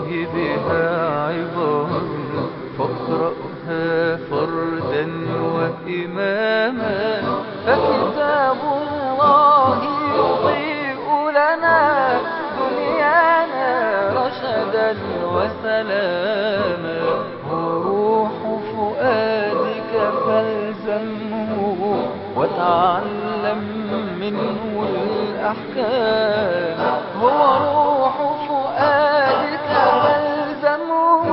بها عبر فاقرأها فردا وإماما فكتاب الله يضيء لنا دنيانا رشدا وسلاما وروح فؤادك فالزمه وتعلم منه الأحكام هو روح فؤادك فالزمه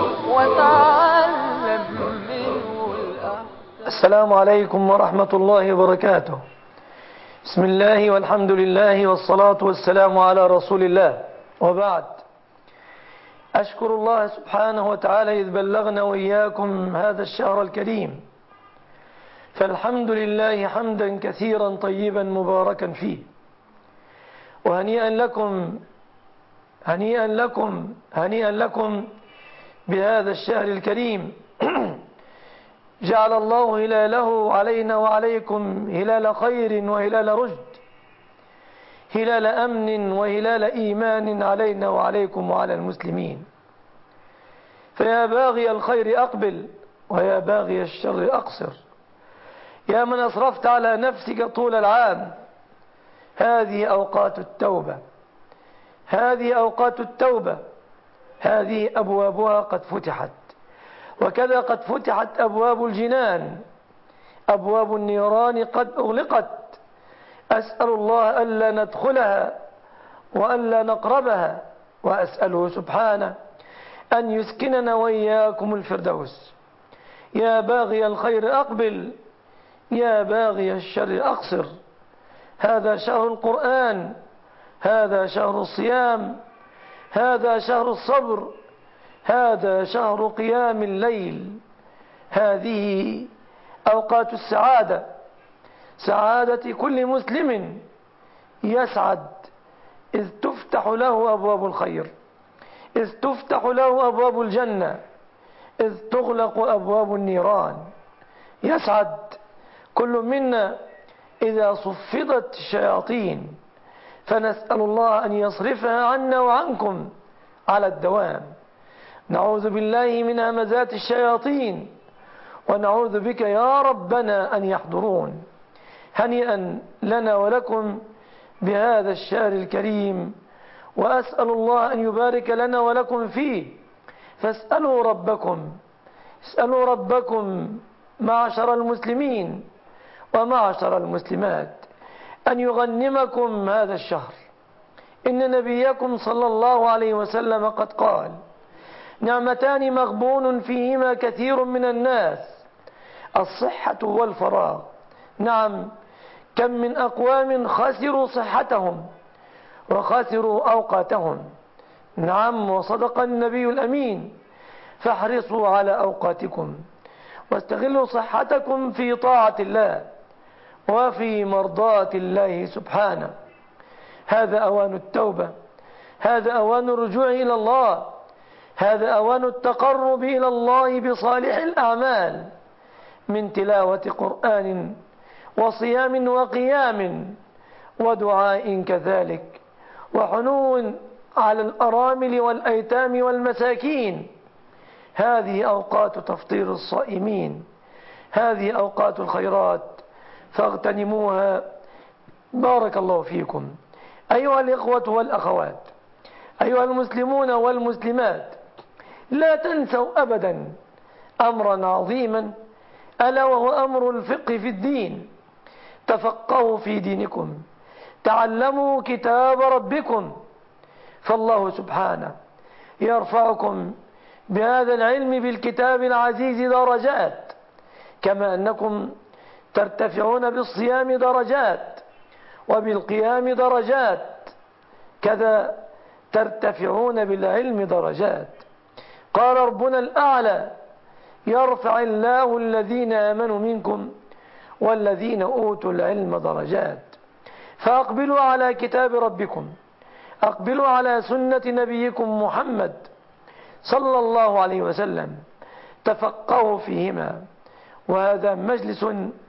وتعلم منه الأحكام. السلام عليكم ورحمة الله وبركاته. بسم الله والحمد لله والصلاة والسلام على رسول الله، وبعد. أشكر الله سبحانه وتعالى إذ بلغنا وإياكم هذا الشهر الكريم، فالحمد لله حمدا كثيرا طيبا مباركا فيه. وهنيئا لكم هنيئا لكم بهذا الشهر الكريم. جعل الله هلاله علينا وعليكم هلال خير وهلال رشد، هلال أمن وهلال إيمان علينا وعليكم وعلى المسلمين. فيا باغي الخير أقبل ويا باغي الشر أقصر، يا من أسرفت على نفسك طول العام. هذه أوقات التوبة، هذه أوقات التوبة، هذه أبوابها قد فتحت، وكذا قد فتحت أبواب الجنان، أبواب النيران قد أغلقت. أسأل الله ألا ندخلها وألا نقربها، وأسأله سبحانه أن يسكننا وإياكم الفردوس. يا باغي الخير أقبل، يا باغي الشر أقصر. هذا شهر القرآن، هذا شهر الصيام، هذا شهر الصبر، هذا شهر قيام الليل. هذه أوقات السعادة، سعادة كل مسلم يسعد إذ تفتح له أبواب الخير، إذ تفتح له أبواب الجنة، إذ تغلق أبواب النيران. يسعد كل منا إذا صفدت الشياطين، فنسأل الله أن يصرفها عنا وعنكم على الدوام. نعوذ بالله من همزات الشياطين، ونعوذ بك يا ربنا أن يحضرون. هنيئا لنا ولكم بهذا الشهر الكريم، وأسأل الله أن يبارك لنا ولكم فيه. فاسألوا ربكم، اسألوا ربكم معشر المسلمين ومعشر المسلمات أن يغنمكم هذا الشهر. إن نبيكم صلى الله عليه وسلم قد قال: نعمتان مغبون فيهما كثير من الناس، الصحة والفراغ. نعم، كم من أقوام خسروا صحتهم وخسروا أوقاتهم. نعم، وصدق النبي الأمين: فاحرصوا على أوقاتكم واستغلوا صحتكم في طاعة الله وفي مرضاة الله سبحانه. هذا أوان التوبة، هذا أوان الرجوع إلى الله، هذا أوان التقرب إلى الله بصالح الأعمال من تلاوة قرآن وصيام وقيام ودعاء كذلك، وحنون على الأرامل والأيتام والمساكين. هذه أوقات تفطير الصائمين، هذه أوقات الخيرات، فاغتنموها. بارك الله فيكم. أيها الإخوة والأخوات، أيها المسلمون والمسلمات، لا تنسوا أبدا أمرا عظيما، ألا وهو أمر الفقه في الدين. تفقهوا في دينكم، تعلموا كتاب ربكم، فالله سبحانه يرفعكم بهذا العلم بالكتاب العزيز درجات، كما أنكم ترتفعون بالصيام درجات وبالقيام درجات، كذا ترتفعون بالعلم درجات. قال ربنا الأعلى: يرفع الله الذين آمنوا منكم والذين أوتوا العلم درجات. فأقبلوا على كتاب ربكم، أقبلوا على سنة نبيكم محمد صلى الله عليه وسلم، تفقهوا فيهما. وهذا مجلس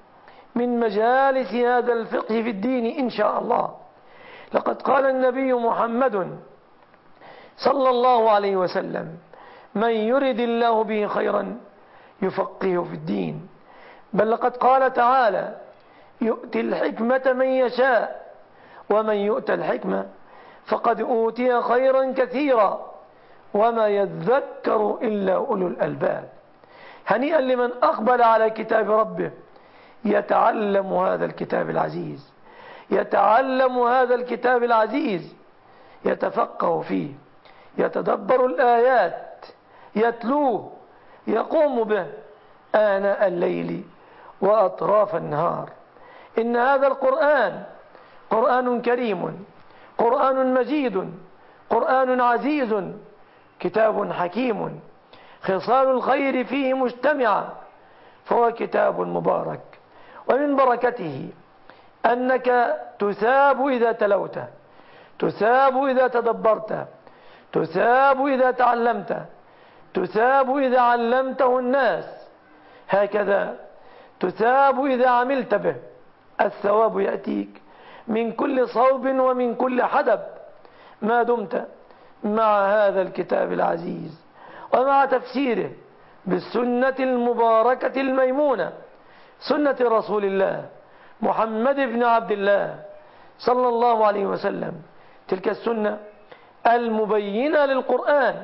من مجالس هذا الفقه في الدين إن شاء الله. لقد قال النبي محمد صلى الله عليه وسلم: من يرد الله به خيرا يفقهه في الدين. بل لقد قال تعالى: يؤتي الحكمة من يشاء ومن يؤت الحكمة فقد أوتي خيرا كثيرا وما يذكر إلا أولو الألباب. هنيئا لمن أقبل على كتاب ربه يتعلم هذا الكتاب العزيز، يتعلم هذا الكتاب العزيز، يتفقه فيه، يتدبر الآيات، يتلوه، يقوم به آناء الليل وأطراف النهار. إن هذا القرآن قرآن كريم، قرآن مجيد، قرآن عزيز، كتاب حكيم، خصال الخير فيه مجتمعة، فهو كتاب مبارك. ومن بركته أنك تثاب إذا تلوته، تثاب إذا تدبرت، تثاب إذا تعلمت، تثاب إذا علمته الناس، هكذا تثاب إذا عملت به. الثواب يأتيك من كل صوب ومن كل حدب ما دمت مع هذا الكتاب العزيز ومع تفسيره بالسنة المباركة الميمونة، سنة رسول الله محمد بن عبد الله صلى الله عليه وسلم. تلك السنة المبينة للقرآن.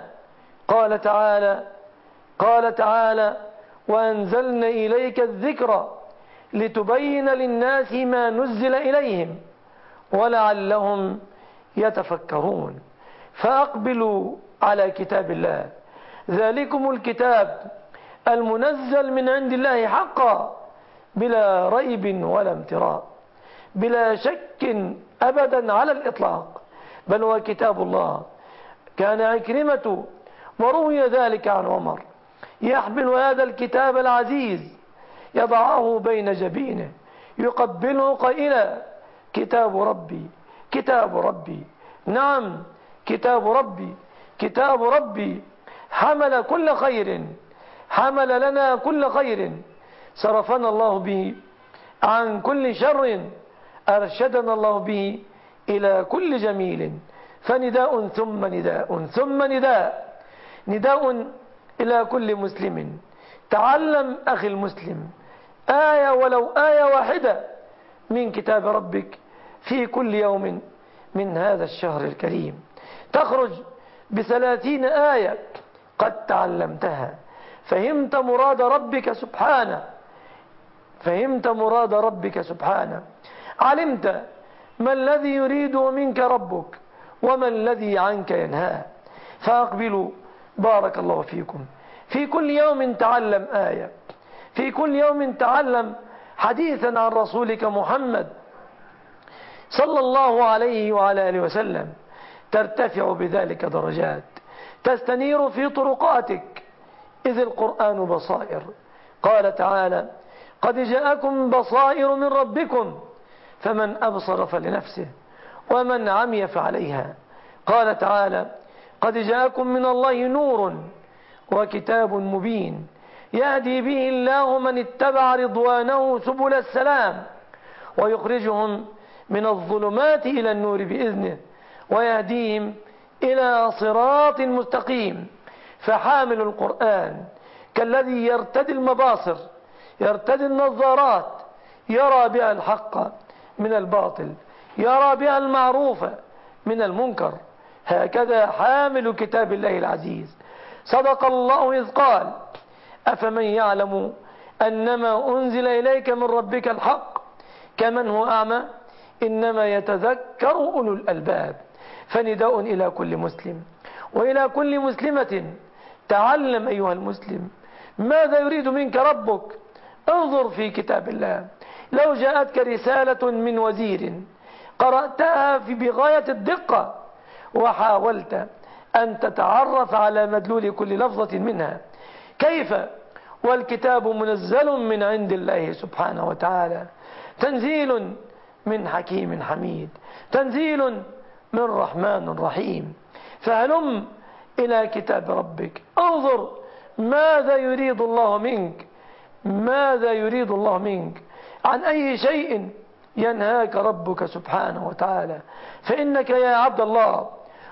قال تعالى: وأنزلنا إليك الذكر لتبين للناس ما نزل إليهم ولعلهم يتفكرون. فأقبلوا على كتاب الله، ذلكم الكتاب المنزل من عند الله حقا بلا ريب ولا امتراء، بلا شك أبدا على الإطلاق، بل هو كتاب الله. كان عكرمة وروي ذلك عن عمر يحمل هذا الكتاب العزيز يضعه بين جبينه يقبله قائلا: كتاب ربي، كتاب ربي، نعم كتاب ربي، كتاب ربي، حمل كل خير، حمل لنا كل خير، صرفنا الله به عن كل شر، أرشدنا الله به إلى كل جميل. فنداء ثم نداء ثم نداء، نداء إلى كل مسلم: تعلم أخي المسلم آية ولو آية واحدة من كتاب ربك في كل يوم من هذا الشهر الكريم. تخرج ب30 آية قد تعلمتها، فهمت مراد ربك سبحانه، فهمت مراد ربك سبحانه، علمت ما الذي يريده منك ربك وما الذي عنك ينهاه. فأقبلوا بارك الله فيكم، في كل يوم تعلم آية، في كل يوم تعلم حديثا عن رسولك محمد صلى الله عليه وعلى آله وسلم، ترتفع بذلك درجات، تستنير في طرقاتك، إذ القرآن بصائر. قال تعالى: قد جاءكم بصائر من ربكم فمن أبصر فلنفسه ومن عمي فعليها. قال تعالى: قد جاءكم من الله نور وكتاب مبين يهدي به الله من اتبع رضوانه سبل السلام ويخرجهم من الظلمات إلى النور بإذنه ويهديهم إلى صراط مستقيم. فحامل القرآن كالذي يرتدي المباصر، يرتدي النظارات، يرى بها الحق من الباطل، يرى بها المعروف من المنكر. هكذا حامل كتاب الله العزيز. صدق الله إذ قال: أفمن يعلم أنما أنزل إليك من ربك الحق كمن هو أعمى إنما يتذكر أولو الألباب. فنداء إلى كل مسلم وإلى كل مسلمة: تعلم أيها المسلم ماذا يريد منك ربك. انظر في كتاب الله، لو جاءتك رسالة من وزير قرأتها بغاية الدقة وحاولت أن تتعرف على مدلول كل لفظة منها، كيف والكتاب منزل من عند الله سبحانه وتعالى، تنزيل من حكيم حميد، تنزيل من رحمن رحيم. فهلم إلى كتاب ربك، انظر ماذا يريد الله منك، ماذا يريد الله منك، عن أي شيء ينهاك ربك سبحانه وتعالى. فإنك يا عبد الله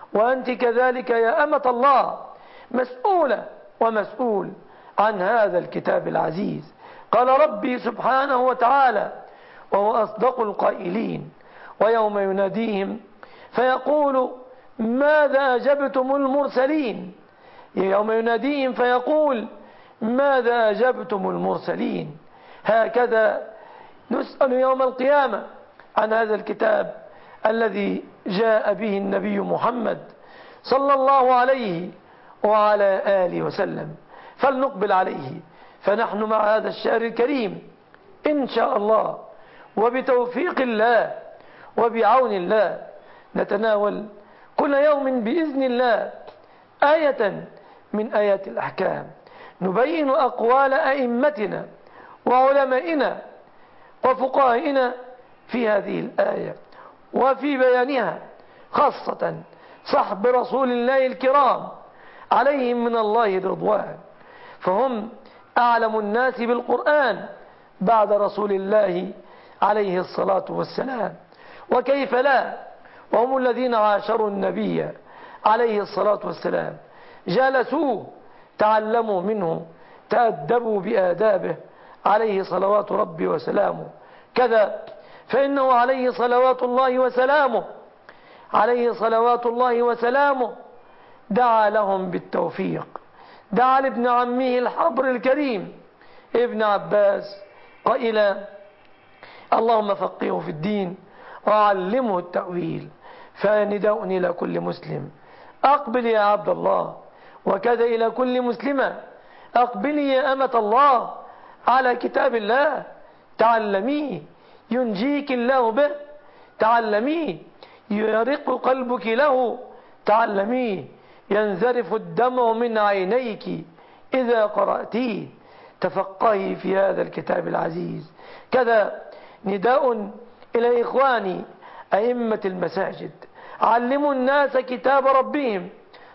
وأنت كذلك يا أمة الله مسؤولة ومسؤول عن هذا الكتاب العزيز. قال ربي سبحانه وتعالى وهو أصدق القائلين: ويوم يناديهم فيقول ماذا أجبتم المرسلين. يوم يناديهم فيقول ماذا أجبتم المرسلين. هكذا نسأل يوم القيامة عن هذا الكتاب الذي جاء به النبي محمد صلى الله عليه وعلى آله وسلم. فلنقبل عليه، فنحن مع هذا الشهر الكريم إن شاء الله وبتوفيق الله وبعون الله نتناول كل يوم بإذن الله آية من آيات الأحكام، نبين أقوال أئمتنا وعلمائنا وفقهائنا في هذه الآية وفي بيانها، خاصة صحب رسول الله الكرام عليهم من الله الرضوان، فهم أعلم الناس بالقرآن بعد رسول الله عليه الصلاة والسلام. وكيف لا، وهم الذين عاشروا النبي عليه الصلاة والسلام، جالسوه، تعلموا منه، تأدبوا بآدابه عليه صلوات ربي وسلامه. كذا فإنه عليه صلوات الله وسلامه دعا لهم بالتوفيق، دعا لابن عمه الحبر الكريم ابن عباس قائلا: اللهم فقهه في الدين وعلمه التأويل. فنداء إلى كل مسلم: أقبل يا عبد الله. وكذا إلى كل مسلمة: أقبلي يا أمة الله على كتاب الله، تعلميه ينجيك الله به، تعلميه يرق قلبك له، تعلميه ينذرف الدمع من عينيك إذا قرأتيه، تفقهي في هذا الكتاب العزيز. كذا نداء إلى إخواني أئمة المساجد: علموا الناس كتاب ربهم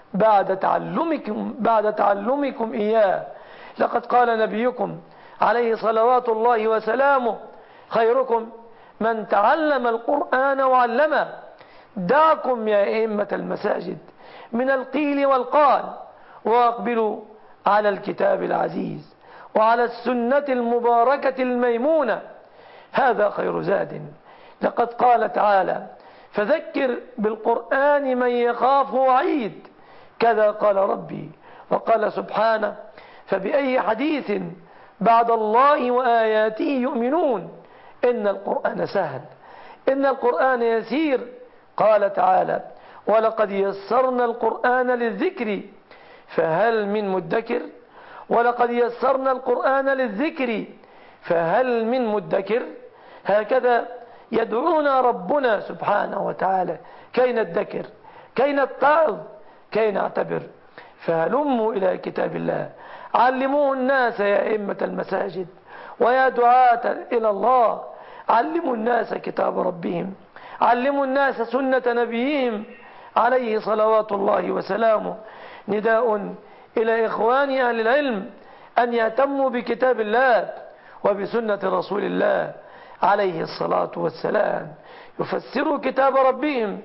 بعد تعلمكم إياه. لقد قال نبيكم عليه صلوات الله وسلامه: خيركم من تعلم القرآن وعلمه. دعكم يا أئمة المساجد من القيل والقال، وأقبلوا على الكتاب العزيز وعلى السنة المباركة الميمونة، هذا خير زاد. لقد قال تعالى: فذكر بالقرآن من يخاف وعيد. كذا قال ربي. وقال سبحانه: فبأي حديث بعد الله وآياته يؤمنون. إن القرآن سهل، إن القرآن يسير. قال تعالى: ولقد يسرنا القرآن للذكر فهل من مدكر. ولقد يسرنا القرآن للذكر فهل من مدكر. هكذا يدعونا ربنا سبحانه وتعالى كي ندكر، كي نتعظ، كي نعتبر. فهلموا إلى كتاب الله، علموه الناس يا أئمة المساجد ويا دعاة إلى الله. علموا الناس كتاب ربهم، علموا الناس سنة نبيهم عليه صلوات الله وسلامه. نداء إلى إخوان أهل العلم أن يهتموا بكتاب الله وبسنة رسول الله عليه الصلاة والسلام، يفسروا كتاب ربهم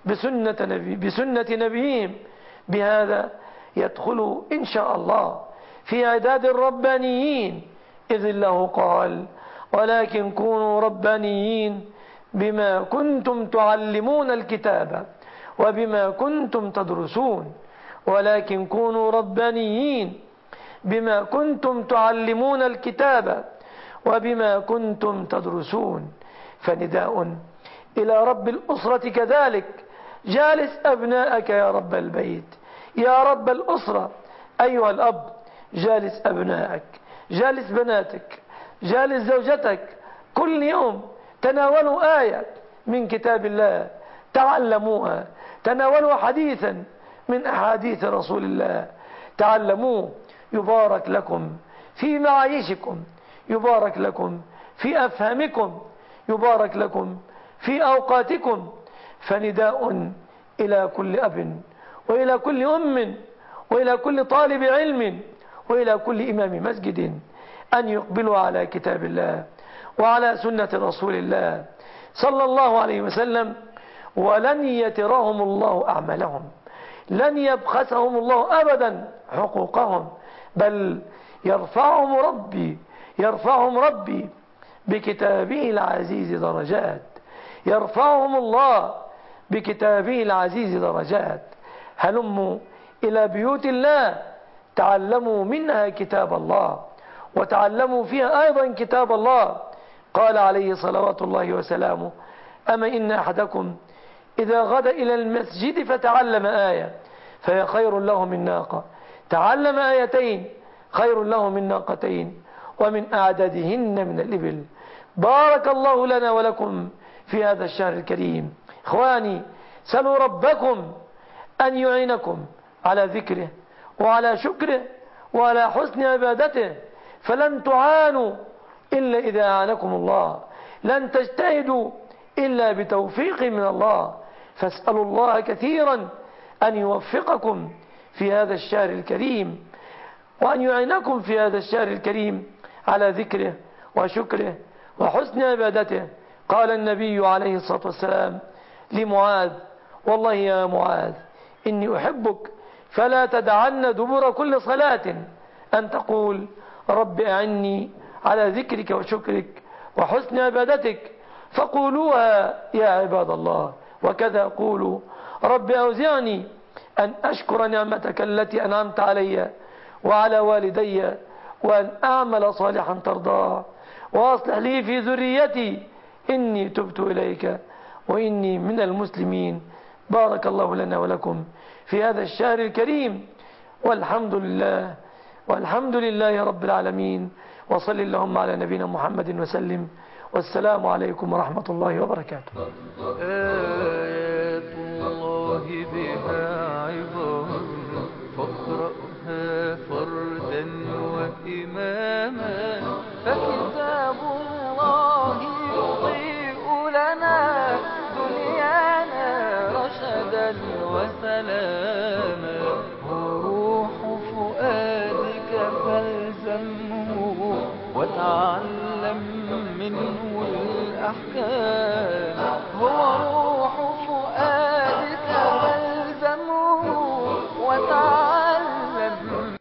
بسنة نبيهم. بهذا يدخلوا إن شاء الله في عداد الربانيين، إذ الله قال: ولكن كونوا ربانيين بما كنتم تعلمون الكتاب وبما كنتم تدرسون. ولكن كونوا ربانيين بما كنتم تعلمون الكتاب وبما كنتم تدرسون. فنداء إلى رب الأسرة كذلك: جالس أبناءك يا رب البيت، يا رب الأسرة. أيها الأب، جالس أبنائك، جالس بناتك، جالس زوجتك. كل يوم تناولوا آية من كتاب الله، تعلموها. تناولوا حديثا من أحاديث رسول الله، تعلموه. يبارك لكم في معايشكم، يبارك لكم في أفهامكم، يبارك لكم في أوقاتكم. فنداء إلى كل أب وإلى كل أم وإلى كل طالب علم وإلى كل إمام مسجد أن يقبلوا على كتاب الله وعلى سنة رسول الله صلى الله عليه وسلم، ولن يترهم الله أعمالهم. لن يبخسهم الله أبدا حقوقهم، بل يرفعهم ربي بكتابه العزيز درجات. يرفعهم الله بكتابه العزيز درجات. هلموا إلى بيوت الله تعلموا منها كتاب الله، وتعلموا فيها أيضا كتاب الله. قال عليه صلوات الله وسلامه: أما إن أحدكم إذا غدا إلى المسجد فتعلم آية فهي خير له من ناقة، تعلم آيتين خير له من ناقتين، ومن أعدادهن من الإبل. بارك الله لنا ولكم في هذا الشهر الكريم. إخواني، سلوا ربكم أن يعينكم على ذكره وعلى شكره وعلى حسن عبادته، فلن تعانوا إلا إذا أعانكم الله، لن تجتهدوا إلا بتوفيق من الله. فاسألوا الله كثيرا أن يوفقكم في هذا الشهر الكريم، وأن يعينكم في هذا الشهر الكريم على ذكره وشكره وحسن عبادته. قال النبي عليه الصلاة والسلام لمعاذ: والله يا معاذ إني أحبك فلا تدعن دبر كل صلاة أن تقول: رب أعني على ذكرك وشكرك وحسن عبادتك. فقولوها يا عباد الله. وكذا قولوا: رب أوزعني أن أشكر نعمتك التي أنعمت علي وعلى والدي، وأن أعمل صالحا ترضاه، وأصلح لي في ذريتي إني تبت إليك وإني من المسلمين. بارك الله لنا ولكم في هذا الشهر الكريم، والحمد لله رب العالمين. وصل اللهم على نبينا محمد وسلم، والسلام عليكم ورحمة الله وبركاته. آيات الله بها عبر فاقرأها فردا وإماما، فكتاب الله يضيء لنا دنيانا رشدا وسلاما. وروح فؤادك فالزمه وتعلم منه الأحكام. هو روح